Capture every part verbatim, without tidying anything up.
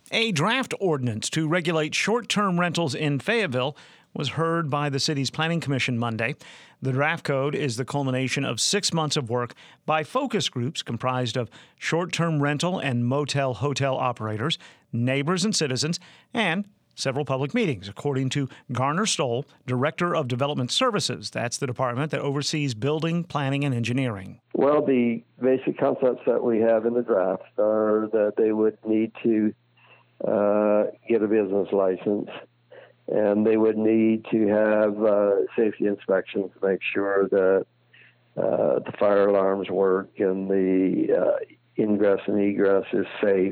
A draft ordinance to regulate short-term rentals in Fayetteville was heard by the city's Planning Commission Monday. The draft code is the culmination of six months of work by focus groups comprised of short-term rental and motel hotel operators, neighbors and citizens, and several public meetings, according to Garner Stoll, Director of Development Services. That's the department that oversees building, planning, and engineering. Well, the basic concepts that we have in the draft are that they would need to uh, get a business license, and they would need to have uh, safety inspections to make sure that uh, the fire alarms work and the uh, ingress and egress is safe.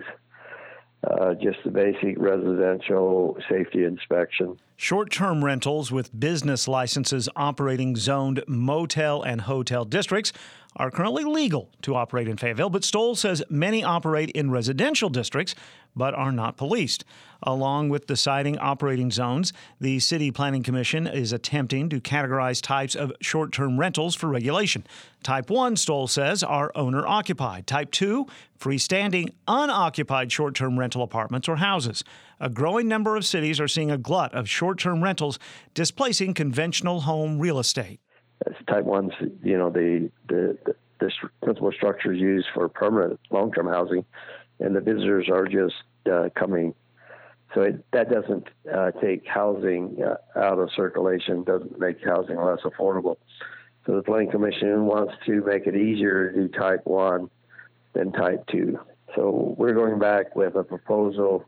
Uh, just the basic residential safety inspection. Short-term rentals with business licenses operating zoned motel and hotel districts are currently legal to operate in Fayetteville, but Stoll says many operate in residential districts but are not policed. Along with deciding operating zones, the City Planning Commission is attempting to categorize types of short-term rentals for regulation. Type one, Stoll says, are owner-occupied. Type two, freestanding, unoccupied short-term rental apartments or houses. A growing number of cities are seeing a glut of short-term rentals displacing conventional home real estate. As type one's, you know, the, the, the, the principal structure is used for permanent long-term housing, and the visitors are just uh, coming. So it, that doesn't uh, take housing uh, out of circulation, doesn't make housing less affordable. So the Planning Commission wants to make it easier to do type one than type two. So we're going back with a proposal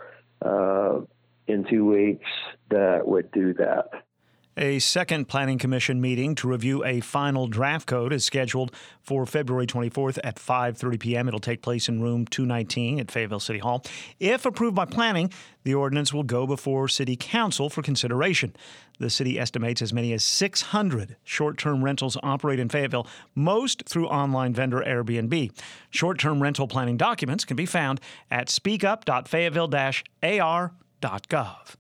uh, in two weeks that would do that. A second Planning Commission meeting to review a final draft code is scheduled for February twenty-fourth at five thirty p.m. It'll take place in room two nineteen at Fayetteville City Hall. If approved by planning, the ordinance will go before City Council for consideration. The city estimates as many as six hundred short-term rentals operate in Fayetteville, most through online vendor Airbnb. Short-term rental planning documents can be found at speakup dot fayetteville dash a r dot gov.